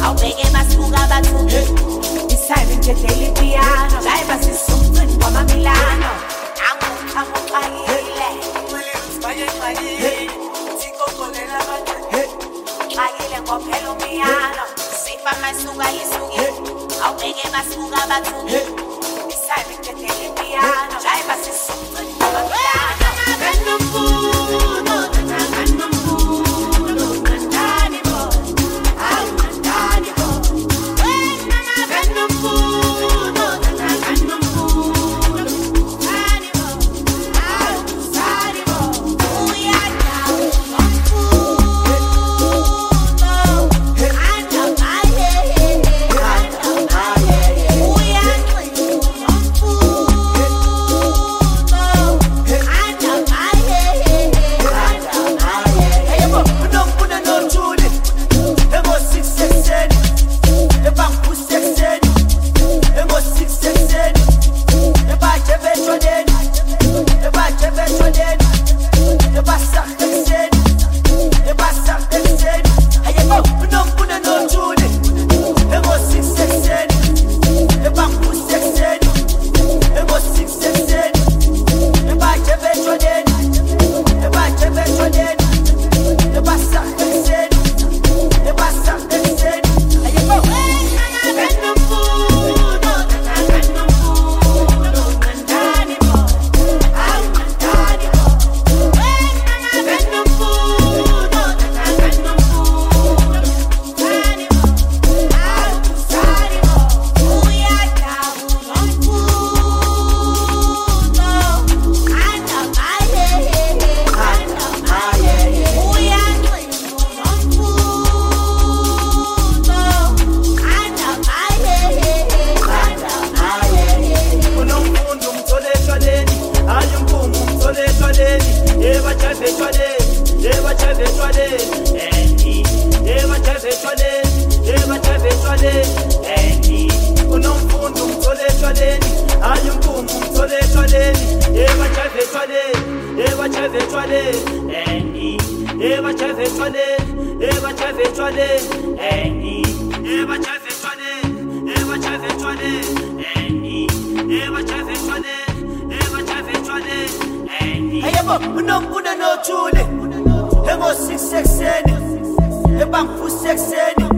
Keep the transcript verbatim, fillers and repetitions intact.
awubeke masibuka abathuki isayini nje daily piano live asisumcini kwamamilano anguqhamuqakile sibaye xakile sikokolela abantu xakile ngophela umiyano sifa masuka lisuki awubeke masibuka abathuki isayini nje daily piano live asisumcini kwamamilano kanumfuno kanumfuno kandani bo awu kandani bo wena kanumfuno kanumfuno kandani bo awu kandani bo uyada umfuno anda maye anda maye uyada umfuno anda maye anda maye Ayebo, unomfuna nothuli. Emo six sekseni. Ebampu sekseni. Emo six sekseni. Ebaje betholeni. Ebaje betholeni. Ebasa sekseni. Ebasa sekseni. Ayebo, unomfuna nothuli. Emo six sekseni. Ebampu sekseni. Emo six sekseni. Ebaje betholeni. Ebaje betholeni. Ebasa sekseni. Ebasa sekseni. Ayebo. kanumfuno kanumfuno kandani bo awu kandani bo wena kanumfuno kanumfuno kandani bo awu kandani bo uyada umfuno anda maye anda maye uyada umfuno anda maye anda maye Unomfundo umthole etshwaleni, hayi umphungu umthole etshwaleni. Ebajave etshwaleni, ebajave etshwaleni. Endi, ebajave etshwaleni, ebajave etshwaleni. Endi, unomfundo umthole etshwaleni, hayi umphungu umthole etshwaleni. Ebajave etshwaleni, ebajave etshwaleni. Endi, ebajave etshwaleni, ebajave etshwaleni. Endi, ebajave etshwaleni, ebajave etshwaleni. Endi, ebajave etshwaleni, ebajave etshwaleni. Endi. Ayebo, unomfuna nothuli. Emo six sekseni. Ebampu sekseni.